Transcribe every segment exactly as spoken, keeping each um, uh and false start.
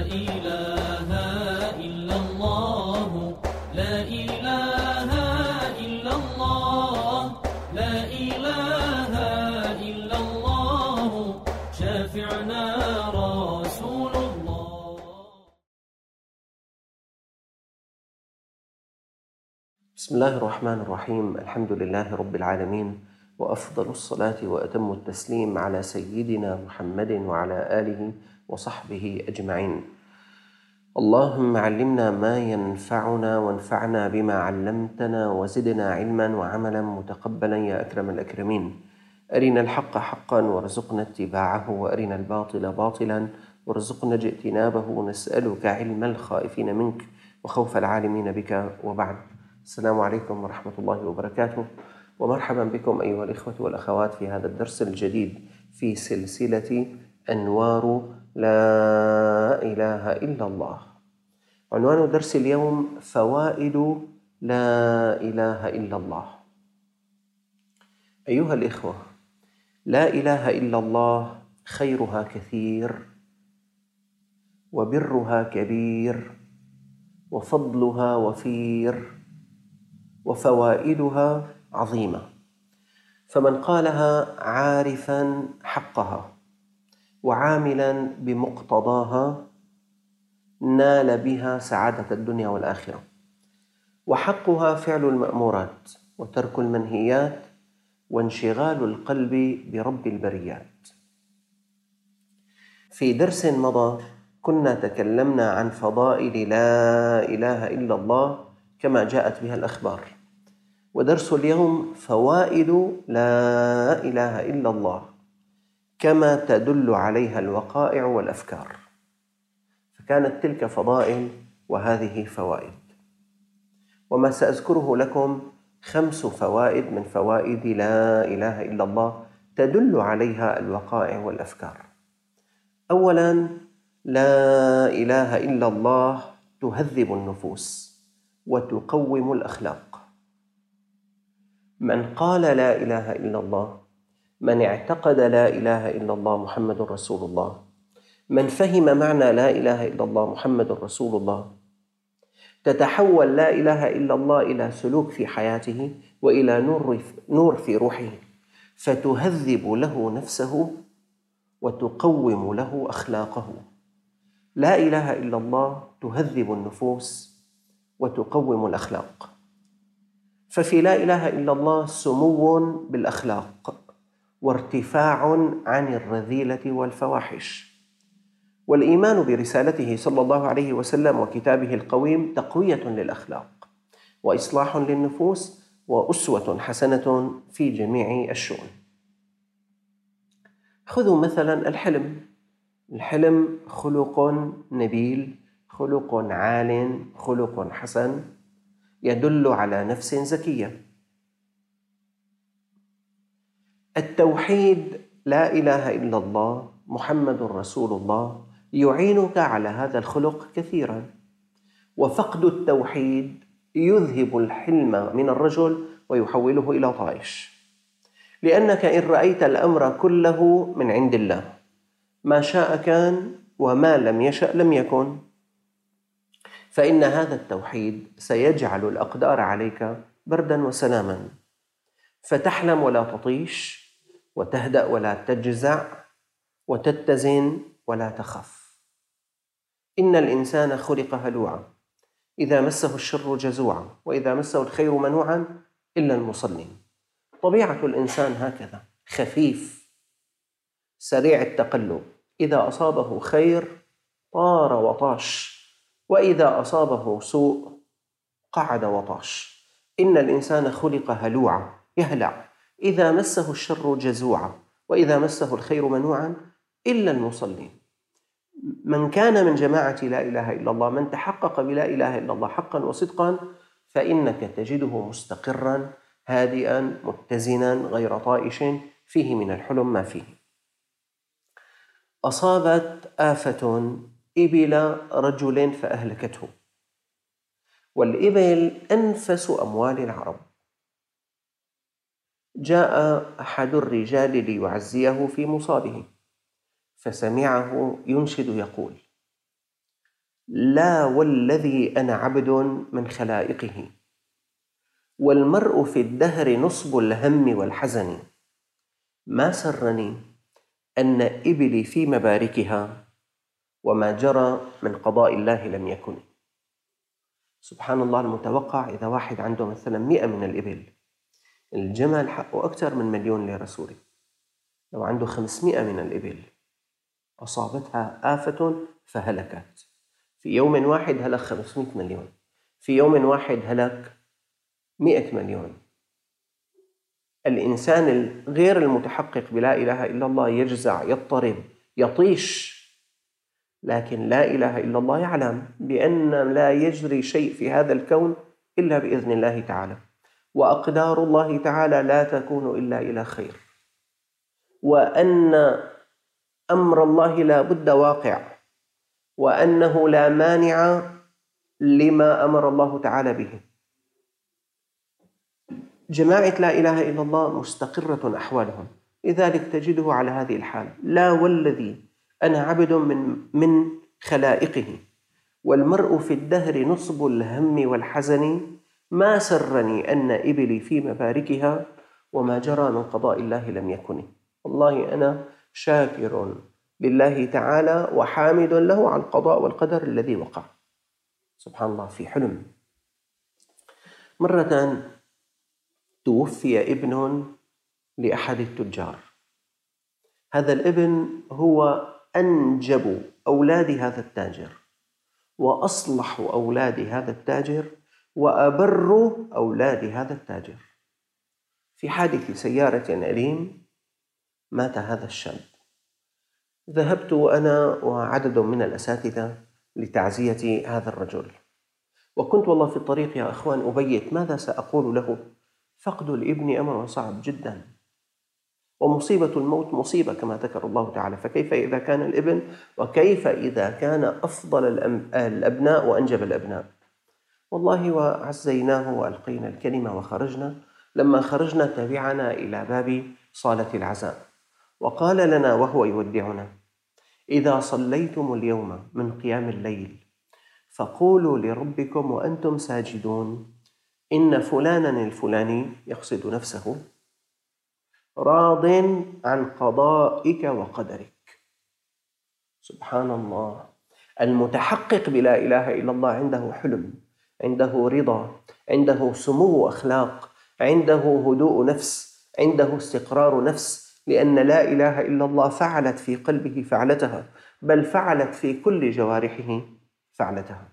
إله إلا الله لا إله إلا الله لا إله إلا الله شافعنا رسول الله. بسم الله الرحمن الرحيم. الحمد لله رب العالمين، وأفضل الصلاة وأتم التسليم على سيدنا محمد وعلى آله وصحبه أجمعين. اللهم علمنا ما ينفعنا وانفعنا بما علمتنا وزدنا علما وعملا متقبلا يا أكرم الأكرمين. أرنا الحق حقا وارزقنا اتباعه، وأرنا الباطل باطلا وارزقنا اجتنابه. نسألك علم الخائفين منك وخوف العالمين بك، وبعد. السلام عليكم ورحمة الله وبركاته، ومرحبا بكم أيها الإخوة والأخوات في هذا الدرس الجديد في سلسلة أنوار لا إله إلا الله. عنوان درس اليوم فوائد لا إله إلا الله. أيها الإخوة، لا إله إلا الله خيرها كثير، وبرها كبير، وفضلها وفير، وفوائدها عظيمة. فمن قالها عارفا حقها وعاملا بمقتضاها نال بها سعادة الدنيا والآخرة. وحقها فعل المأمورات وترك المنهيات وانشغال القلب برب البريات. في درس مضى كنا تكلمنا عن فضائل لا إله إلا الله كما جاءت بها الأخبار، ودرس اليوم فوائد لا إله إلا الله كما تدل عليها الوقائع والأفكار. فكانت تلك فضائل وهذه فوائد، وما سأذكره لكم خمس فوائد من فوائد لا إله إلا الله تدل عليها الوقائع والأفكار. أولاً، لا إله إلا الله تهذب النفوس وتقوم الأخلاق. من قال لا إله إلا الله، من اعتقد لا إله إلا الله محمد رسول الله، من فهم معنى لا إله إلا الله محمد رسول الله، تتحول لا إله إلا الله إلى سلوك في حياته وإلى نور في روحه، فتهذب له نفسه وتقوم له أخلاقه. لا إله إلا الله تهذب النفوس وتقوم الأخلاق. ففي لا إله إلا الله سمو بالأخلاق وارتفاع عن الرذيلة والفواحش. والإيمان برسالته صلى الله عليه وسلم وكتابه القويم تقوية للأخلاق وإصلاح للنفوس وأسوة حسنة في جميع الشؤون. خذوا مثلا الحلم. الحلم خلق نبيل، خلق عال، خلق حسن، يدل على نفس زكية. التوحيد لا إله إلا الله محمد رسول الله يعينك على هذا الخلق كثيرا. وفقد التوحيد يذهب الحلم من الرجل ويحوله إلى طائش، لأنك إن رأيت الأمر كله من عند الله، ما شاء كان وما لم يشأ لم يكن، فإن هذا التوحيد سيجعل الأقدار عليك بردا وسلاما، فتحلم ولا تطيش، وتهدأ ولا تجزع، وتتزن ولا تخف. إن الإنسان خلق هلوعا، إذا مسه الشر جزوعا، وإذا مسه الخير منوعا إلا المصلين. طبيعة الإنسان هكذا، خفيف سريع التقلب، إذا أصابه خير طار وطاش، وإذا أصابه سوء قعد وطاش. إن الإنسان خلق هلوعا، يهلع، إذا مسه الشر جزوعا، وإذا مسه الخير منوعا إلا المصلين. من كان من جماعة لا إله إلا الله، من تحقق بلا إله إلا الله حقا وصدقا، فإنك تجده مستقرا هادئا متزنا غير طائش، فيه من الحلم ما فيه. أصابت آفة إبل رجل فأهلكته، والإبل أنفس أموال العرب. جاء أحد الرجال ليعزيه في مصابه، فسمعه ينشد يقول: لا والذي أنا عبد من خلائقه، والمرء في الدهر نصب الهم والحزن، ما سرني أن إبلي في مباركها، وما جرى من قضاء الله لم يكن. سبحان الله، المتوقع إذا واحد عنده مثلا مئة من الإبل، الجمل حقه أكثر من مليون ليرة سوري، لو عنده خمسمئة من الإبل أصابتها آفة فهلكت، في يوم واحد هلك خمسمئة مليون، في يوم واحد هلك مئة مليون. الإنسان غير المتحقق بلا إله إلا الله يجزع، يضطرب، يطيش، لكن لا إله إلا الله يعلم بأن لا يجري شيء في هذا الكون إلا بإذن الله تعالى، وأقدار الله تعالى لا تكون إلا إلى خير، وأن أمر الله لا بد واقع، وأنه لا مانع لما أمر الله تعالى به. جماعة لا إله إلا الله مستقرة أحوالهم، لذلك تجده على هذه الحال: لا والذي أنا عبد من من خلائقه، والمرء في الدهر نصب الهم والحزن، ما سرني أن إبلي في مباركها، وما جرى من قضاء الله لم يكن. والله أنا شاكر لله تعالى وحامد له على القضاء والقدر الذي وقع. سبحان الله. في حلم مرة توفي ابن لأحد التجار، هذا الابن هو أنجب أولاد هذا التاجر، وأصلح أولاد هذا التاجر، وأبر أولاد هذا التاجر. في حادث سيارة أليم مات هذا الشاب. ذهبت أنا وعدد من الأساتذة لتعزية هذا الرجل، وكنت والله في الطريق يا أخوان أبيت ماذا سأقول له. فقد الابن أمر صعب جدا، ومصيبة الموت مصيبة كما ذكر الله تعالى، فكيف إذا كان الابن، وكيف إذا كان أفضل الأبناء وأنجب الأبناء. والله وعزيناه وألقينا الكلمة وخرجنا. لما خرجنا تبعنا إلى باب صالة العزاء، وقال لنا وهو يودعنا: إذا صليتم اليوم من قيام الليل فقولوا لربكم وأنتم ساجدون: إن فلانا الفلاني، يقصد نفسه، راض عن قضائك وقدرك. سبحان الله. المتحقق بلا إله إلا الله عنده حلم، عنده رضا، عنده سمو أخلاق، عنده هدوء نفس، عنده استقرار نفس، لأن لا إله إلا الله فعلت في قلبه فعلتها، بل فعلت في كل جوارحه فعلتها.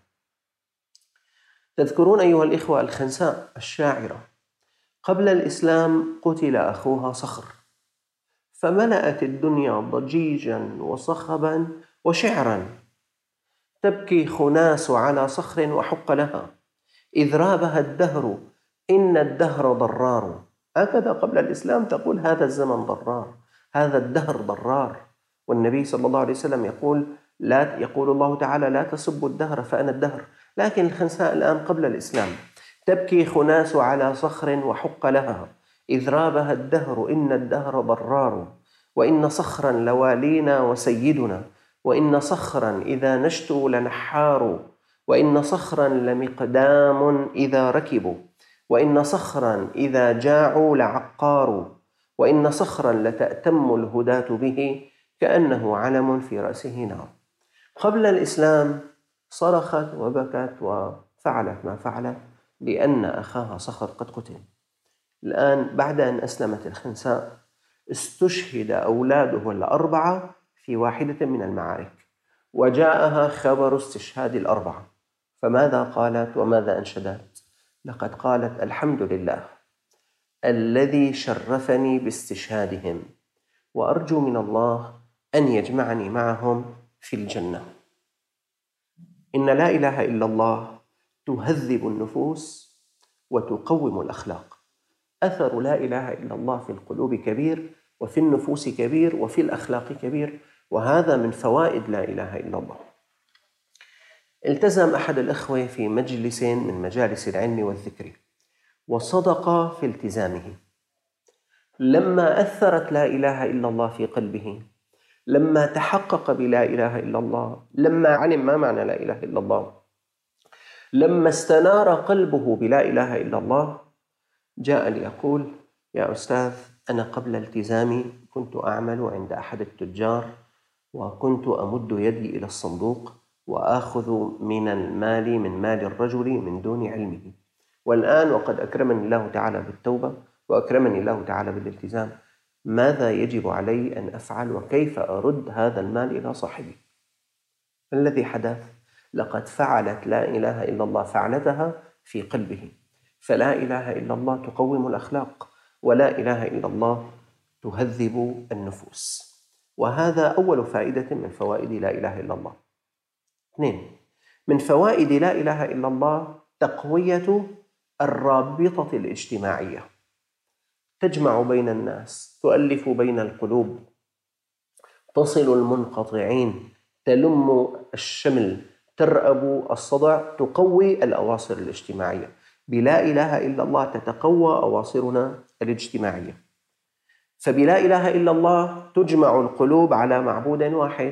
تذكرون أيها الإخوة الخنساء الشاعرة، قبل الإسلام قتل أخوها صخر، فملأت الدنيا ضجيجا وصخبا وشعرا: تبكي خناس على صخر وحق لها، إذ رابها الدهر إن الدهر ضرار. هكذا قبل الإسلام تقول هذا الزمن ضرار، هذا الدهر ضرار. والنبي صلى الله عليه وسلم يقول لا يقول الله تعالى: لا تسبوا الدهر فأنا الدهر. لكن الخنساء الآن قبل الإسلام: تبكي خناس على صخر وحق لها، إذ رابها الدهر إن الدهر ضرار، وإن صخرا لوالينا وسيدنا، وإن صخرا إذا نشتوا لنحار، وإن صخرا لمقدام إذا ركبوا، وإن صخرا إذا جاعوا لعقار، وإن صخرا لتأتم الهداة به كأنه علم في رأسه نار. قبل الإسلام صرخت وبكت وفعلت ما فعلت لأن أخاها صخر قد قتل. الآن بعد أن أسلمت الخنساء استشهد أولاده الأربعة في واحدة من المعارك، وجاءها خبر استشهاد الأربعة، فماذا قالت وماذا أنشدت؟ لقد قالت: الحمد لله الذي شرفني باستشهادهم، وأرجو من الله أن يجمعني معهم في الجنة. إن لا إله إلا الله تهذب النفوس وتقوم الأخلاق. أثر لا إله إلا الله في القلوب كبير، وفي النفوس كبير، وفي الأخلاق كبير، وهذا من فوائد لا إله إلا الله. التزم أحد الأخوة في مجلس من مجالس العلم والذكر، وصدق في التزامه. لما أثرت لا إله إلا الله في قلبه لما تحقق بلا إله إلا الله، لما علم ما معنى لا إله إلا الله، لما استنار قلبه بلا إله إلا الله، جاء ليقول: يا أستاذ، أنا قبل التزامي كنت أعمل عند أحد التجار، وكنت أمد يدي إلى الصندوق وآخذ من المال من مال الرجل من دون علمه، والآن وقد أكرمني الله تعالى بالتوبة وأكرمني الله تعالى بالالتزام، ماذا يجب علي أن أفعل وكيف أرد هذا المال إلى صاحبه؟ ما الذي حدث؟ لقد فعلت لا إله إلا الله فعلتها في قلبه. فلا إله إلا الله تقوم الأخلاق، ولا إله إلا الله تهذب النفوس. وهذا أول فائدة من فوائد لا إله إلا الله. اثنين، من فوائد لا إله إلا الله تقوية الرابطة الاجتماعية، تجمع بين الناس، تؤلف بين القلوب، تصل المنقطعين، تلم الشمل، ترأب الصدع، تقوي الأواصر الاجتماعية. بلا إله إلا الله تتقوى أواصرنا الاجتماعية. فبلا إله إلا الله تجمع القلوب على معبود واحد،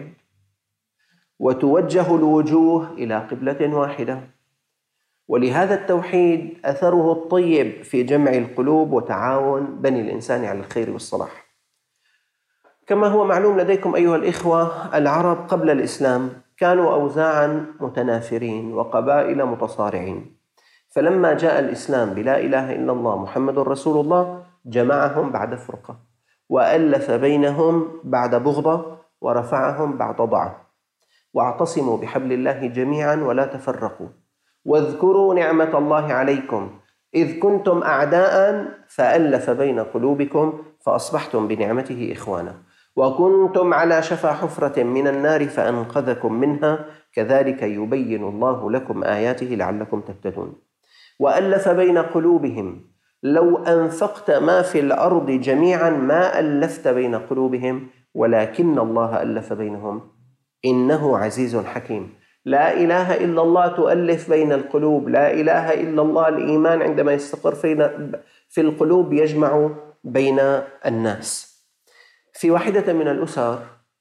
وتوجه الوجوه إلى قبلة واحدة. ولهذا التوحيد أثره الطيب في جمع القلوب وتعاون بني الإنسان على الخير والصلاح. كما هو معلوم لديكم أيها الإخوة، العرب قبل الإسلام كانوا أوزاعا متنافرين وقبائل متصارعين، فلما جاء الإسلام بلا إله إلا الله محمد رسول الله جمعهم بعد فرقة، وألف بينهم بعد بغضة، ورفعهم بعد ضعف. واعتصموا بحبل الله جميعا ولا تفرقوا، واذكروا نعمة الله عليكم إذ كنتم أعداء فألف بين قلوبكم فأصبحتم بنعمته إخوانا، وكنتم على شفا حفرة من النار فأنقذكم منها، كذلك يبين الله لكم آياته لعلكم تهتدون. وألف بين قلوبهم، لو أنفقت ما في الأرض جميعا ما ألفت بين قلوبهم، ولكن الله ألف بينهم إنه عزيز حكيم. لا إله إلا الله تؤلف بين القلوب، لا إله إلا الله الإيمان عندما يستقر في القلوب يجمع بين الناس. في واحدة من الأسر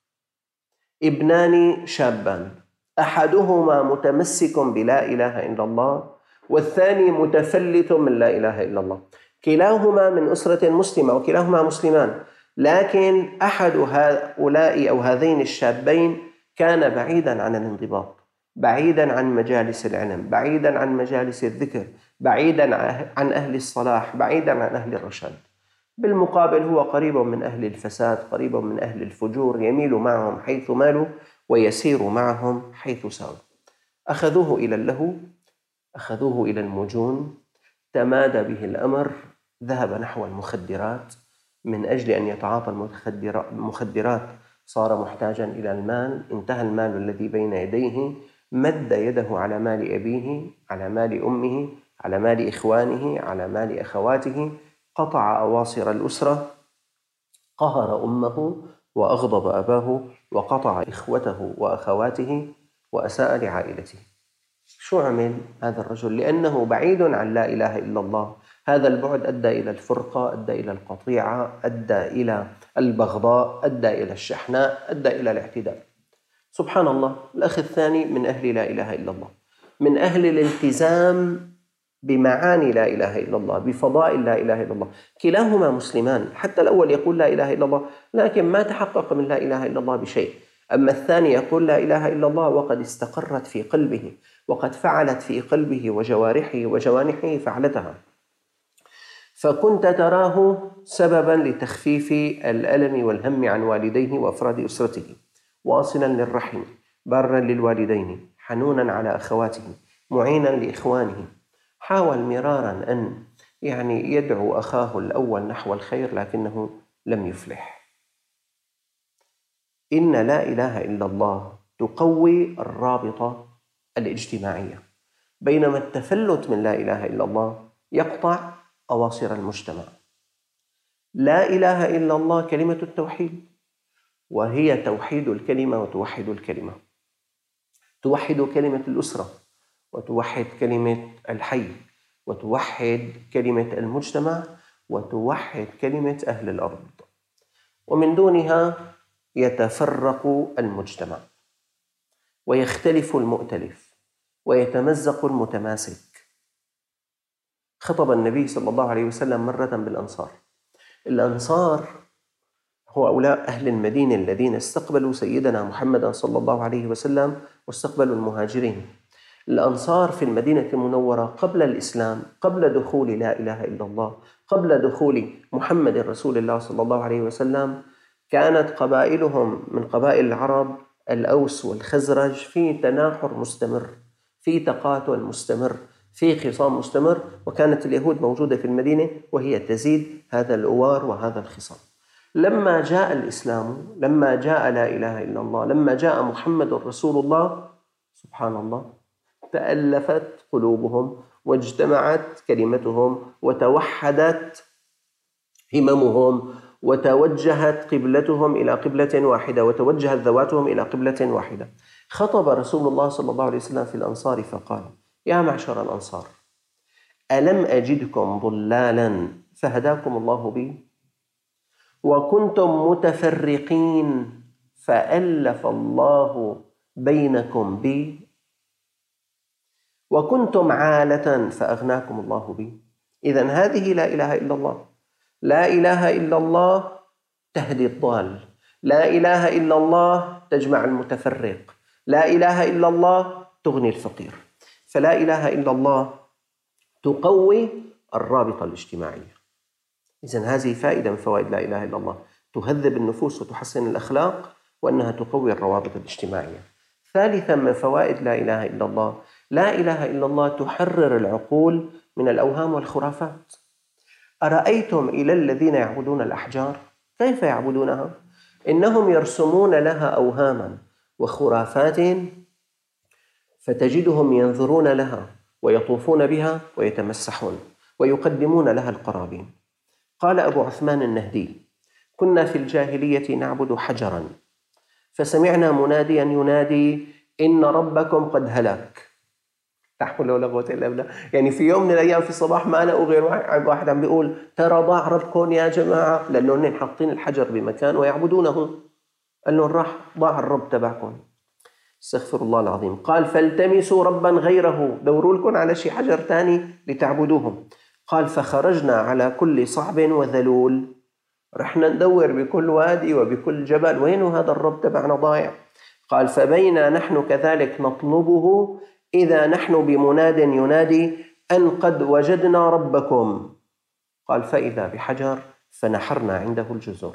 ابنان شابان، أحدهما متمسك بلا إله إلا الله، والثاني متفلت من لا إله إلا الله. كلاهما من أسرة مسلمة وكلاهما مسلمان، لكن أحد هؤلاء أو هذين الشابين كان بعيدا عن الانضباط، بعيدا عن مجالس العلم، بعيدا عن مجالس الذكر، بعيدا عن أهل الصلاح، بعيدا عن أهل الرشاد. بالمقابل هو قريب من أهل الفساد، قريب من أهل الفجور، يميل معهم حيث مالوا ويسير معهم حيث ساروا. أخذوه إلى اللهو، أخذوه إلى المجون، تمادى به الأمر، ذهب نحو المخدرات. من أجل أن يتعاطى المخدرات صار محتاجا إلى المال، انتهى المال الذي بين يديه، مد يده على مال أبيه، على مال أمه، على مال إخوانه، على مال أخواته، قطع أواصر الأسرة، قهر أمه وأغضب أباه، وقطع إخوته وأخواته، وأساء لعائلته. شو عمل هذا الرجل؟ لأنه بعيد عن لا إله إلا الله. هذا البعد أدى إلى الفرقة، أدى إلى القطيعة، أدى إلى البغضاء، أدى إلى الشحناء، أدى إلى الاعتداء. سبحان الله، الأخ الثاني من أهل لا إله إلا الله، من أهل الالتزام بمعاني لا إله إلا الله، بفضائل لا إله إلا الله. كلاهما مسلمان، حتى الأول يقول لا إله إلا الله لكن ما تحقق من لا إله إلا الله بشيء، أما الثاني يقول لا إله إلا الله وقد استقرت في قلبه، وقد فعلت في قلبه وجوارحه وجوانحه فعلتها. فكنت تراه سببا لتخفيف الألم والهم عن والديه وأفراد أسرته، واصلا للرحم، بارا للوالدين، حنونا على أخواته، معينا لإخوانه. حاول مرارا أن يعني يدعو أخاه الأول نحو الخير لكنه لم يفلح. إن لا إله إلا الله تقوي الرابطة الاجتماعية، بينما التفلت من لا إله إلا الله يقطع أواصر المجتمع. لا إله إلا الله كلمة التوحيد، وهي توحيد الكلمة وتوحد الكلمة، توحد كلمة الأسرة، وتوحد كلمة الحي، وتوحد كلمة المجتمع، وتوحد كلمة أهل الأرض. ومن دونها يتفرق المجتمع ويختلف المؤتلف ويتمزق المتماسك. خطب النبي صلى الله عليه وسلم مرة بالأنصار. الأنصار هو أولاء أهل المدينة الذين استقبلوا سيدنا محمد صلى الله عليه وسلم واستقبلوا المهاجرين. الأنصار في المدينة المنورة قبل الإسلام، قبل دخول لا إله إلا الله، قبل دخول محمد رسول الله صلى الله عليه وسلم، كانت قبائلهم من قبائل العرب الأوس والخزرج في تناحر مستمر، في تقاتل مستمر، في خصام مستمر، وكانت اليهود موجودة في المدينة وهي تزيد هذا الأوار وهذا الخصام. لما جاء الإسلام، لما جاء لا إله إلا الله، لما جاء محمد رسول الله، سبحان الله، تألفت قلوبهم واجتمعت كلمتهم وتوحدت هممهم وتوجهت قبلتهم إلى قبلة واحدة وتوجهت ذواتهم إلى قبلة واحدة. خطب رسول الله صلى الله عليه وسلم في الأنصار فقال: يا معشر الأنصار، ألم أجدكم ضلالا فهداكم الله بي، وكنتم متفرقين فألف الله بينكم بي، وكنتم عالة فأغناكم الله بي. إذن هذه لا إله إلا الله. لا إله إلا الله تهدي الضال، لا إله إلا الله تجمع المتفرق، لا إله إلا الله تغني الفقير. فلا إله إلا الله تقوي الرابطة الاجتماعية. إذن هذه فائدة من فوائد لا إله إلا الله، تهذب النفوس وتحسن الأخلاق، وأنها تقوي الروابط الاجتماعية. ثالثا من فوائد لا إله إلا الله، لا إله إلا الله تحرر العقول من الأوهام والخرافات. أرأيتم إلى الذين يعبدون الأحجار كيف يعبدونها؟ إنهم يرسمون لها أوهاما وخرافات، فتجدهم ينظرون لها ويطوفون بها ويتمسحون ويقدمون لها القرابين. قال أبو عثمان النهدي: كنا في الجاهلية نعبد حجرا، فسمعنا مناديا ينادي: إن ربكم قد هلك. لا حول ولا قوة إلا بالله. يعني في يوم من الأيام في الصباح ما لقوا غير واحد عم بيقول: ترى ضاع ربكم يا جماعة، لأنهم حاطين الحجر بمكان ويعبدونه. قال لهم: راح ضاع الرب تبعكم. استغفر الله العظيم. قال: فالتمسوا ربا غيره، دوروا لكم على شيء حجر تاني لتعبدوهم. قال: فخرجنا على كل صعب وذلول، رحنا ندور بكل وادي وبكل جبل، وين هذا الرب تبعنا ضايع؟ قال: فبينا نحن كذلك نطلبه إذا نحن بمناد ينادي أن قد وجدنا ربكم. قال: فإذا بحجر فنحرنا عنده الجزر.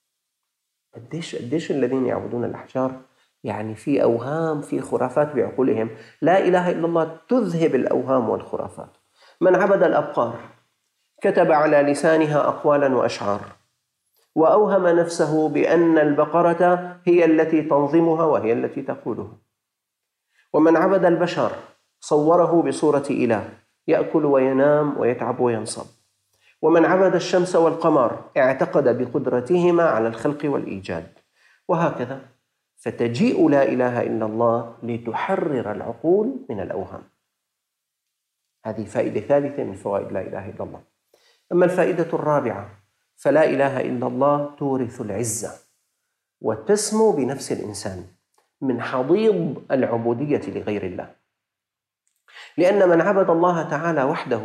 قديش قديش الذين يعبدون الأحجار يعني في أوهام، في خرافات بعقولهم. لا إله إلا الله تذهب الأوهام والخرافات. من عبد الأبقار كتب على لسانها أقوالا وأشعار، وأوهم نفسه بأن البقرة هي التي تنظمها وهي التي تقودها. ومن عبد البشر صوره بصورة إله، يأكل وينام ويتعب وينصب. ومن عبد الشمس والقمر اعتقد بقدرتهما على الخلق والإيجاد، وهكذا. فتجيء لا إله إلا الله لتحرر العقول من الأوهام. هذه فائدة ثالثة من فوائد لا إله إلا الله. أما الفائدة الرابعة، فلا إله إلا الله تورث العزة وتسمو بنفس الإنسان من حضيض العبودية لغير الله. لأن من عبد الله تعالى وحده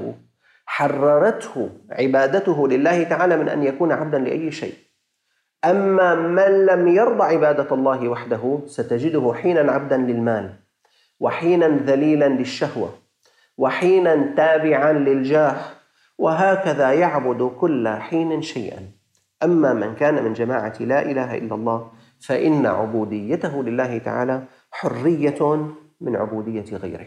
حررته عبادته لله تعالى من أن يكون عبدا لأي شيء. أما من لم يرضى عبادة الله وحده ستجده حينا عبدا للمال، وحينا ذليلا للشهوة، وحينا تابعا للجاه، وهكذا يعبد كل حين شيئا. أما من كان من جماعة لا إله إلا الله فإن عبوديته لله تعالى حرية من عبودية غيره.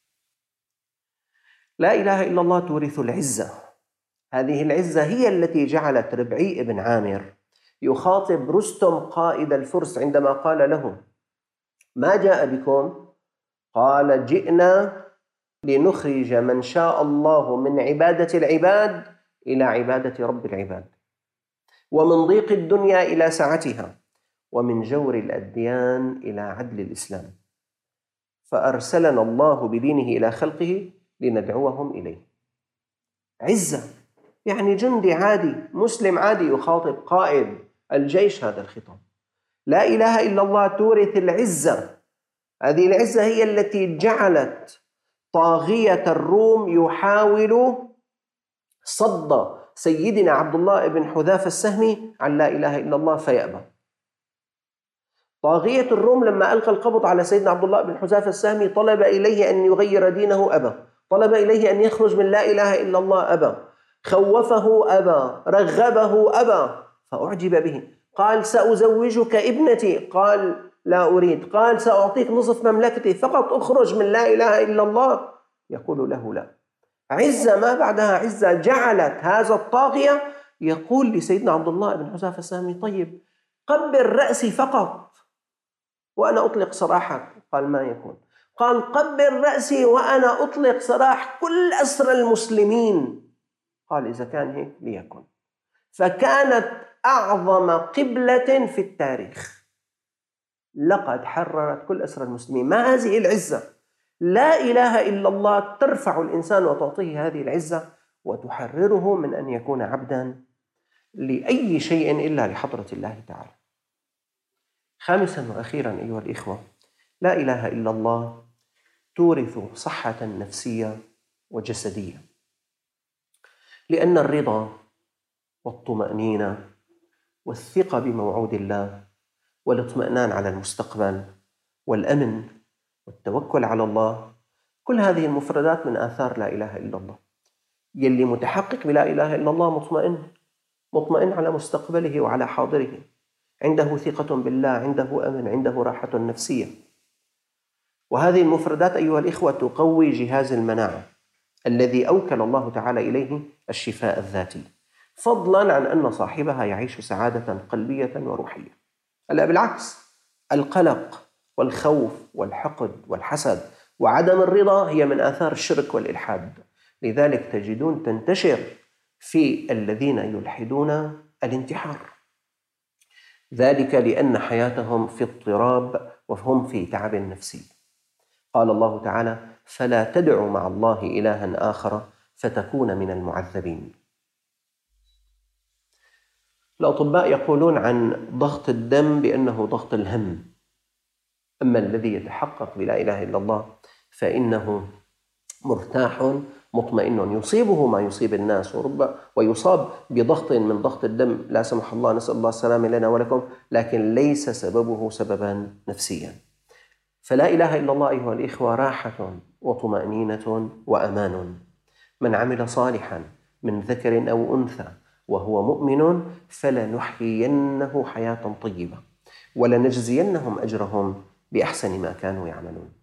لا إله إلا الله تورث العزة. هذه العزة هي التي جعلت ربعي بن عامر يخاطب رستم قائد الفرس عندما قال له: ما جاء بكم؟ قال: جئنا لنخرج من شاء الله من عبادة العباد إلى عبادة رب العباد، ومن ضيق الدنيا إلى سعتها، ومن جور الأديان إلى عدل الإسلام، فأرسلنا الله بدينه إلى خلقه لندعوهم إليه. عزة يعني جندي عادي مسلم عادي يخاطب قائد الجيش هذا الخطاب. لا إله إلا الله تورث العزة. هذه العزة هي التي جعلت طاغية الروم يحاول صد سيدنا عبد الله بن حذافة السهمي عن لا إله إلا الله فيأبى. طاغية الروم لما ألقى القبض على سيدنا عبد الله بن حذافة السهمي طلب إليه أن يغير دينه أبى، طلب إليه أن يخرج من لا إله إلا الله أبى، خوفه أبى، رغبه أبى، فأعجب به. قال سأزوجك ابنتي، قال لا أريد. قال سأعطيك نصف مملكتي فقط أخرج من لا إله إلا الله، يقول له لا. عزة ما بعدها عزة جعلت هذا الطاغية يقول لسيدنا عبد الله بن حذافة السهمي طيب قبل رأسي فقط وأنا أطلق سراحك. قال ما يكون. قال قبل رأسي وأنا أطلق سراح كل أسرى المسلمين. قال إذا كان هيك ليكن. فكانت أعظم قبلة في التاريخ، لقد حررت كل أسرى المسلمين. ما هذه العزة؟ لا إله إلا الله ترفع الإنسان وتعطيه هذه العزة وتحرره من أن يكون عبدا لأي شيء إلا لحضرة الله تعالى. خامسا وأخيرا أيها الإخوة، لا إله إلا الله تورث صحة نفسية وجسدية، لأن الرضا والطمأنينة والثقة بموعود الله والاطمئنان على المستقبل والأمن والتوكل على الله، كل هذه المفردات من آثار لا إله إلا الله. يلي متحقق بلا إله إلا الله مطمئن، مطمئن على مستقبله وعلى حاضره، عنده ثقة بالله، عنده أمن، عنده راحة نفسية. وهذه المفردات أيها الإخوة تقوي جهاز المناعة الذي أوكل الله تعالى إليه الشفاء الذاتي، فضلا عن أن صاحبها يعيش سعادة قلبية وروحية. ألا بالعكس، القلق والخوف والحقد والحسد وعدم الرضا هي من آثار الشرك والإلحاد. لذلك تجدون تنتشر في الذين يلحدون الانتحار، ذلك لأن حياتهم في اضطراب وهم في تعب نفسي. قال الله تعالى فلا تدعوا مع الله إلها آخر فتكون من المعذبين. الأطباء يقولون عن ضغط الدم بأنه ضغط الهم، أما الذي يتحقق بلا إله إلا الله فإنه مرتاح مطمئن، يصيبه ما يصيب الناس ورب ويصاب بضغط من ضغط الدم لا سمح الله، نسأل الله السلامة لنا ولكم، لكن ليس سببه سببا نفسيا. فلا إله إلا الله أيها الإخوة راحة وطمأنينة وأمان. من عمل صالحا من ذكر أو أنثى وهو مؤمن فلنحيينه حياة طيبة ولنجزينهم أجرهم بأحسن ما كانوا يعملون.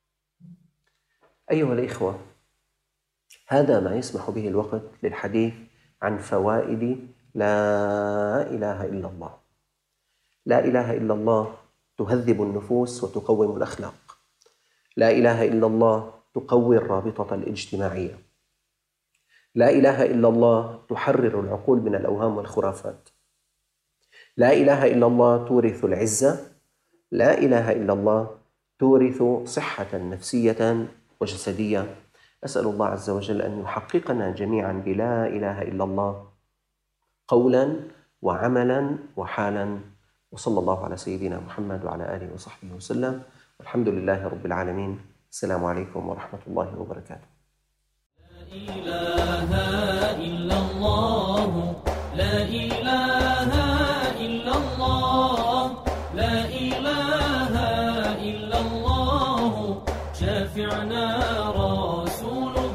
أيها الإخوة، هذا ما يسمح به الوقت للحديث عن فوائد لا إله إلا الله. لا إله إلا الله تهذب النفوس وتقوم الأخلاق. لا إله إلا الله تقوي الرابطة الاجتماعية. لا إله إلا الله تحرر العقول من الأوهام والخرافات. لا إله إلا الله تورث العزة. لا إله إلا الله تورث صحة نفسية وجسدية. أسأل الله عز وجل أن يحققنا جميعا بلا إله إلا الله قولا وعملا وحالا. وصلى الله على سيدنا محمد وعلى آله وصحبه وسلم، والحمد لله رب العالمين. السلام عليكم ورحمة الله وبركاته. لا إله إلا الله، لا إله إلا الله، لا إله إلا الله، شافعنا رسول الله.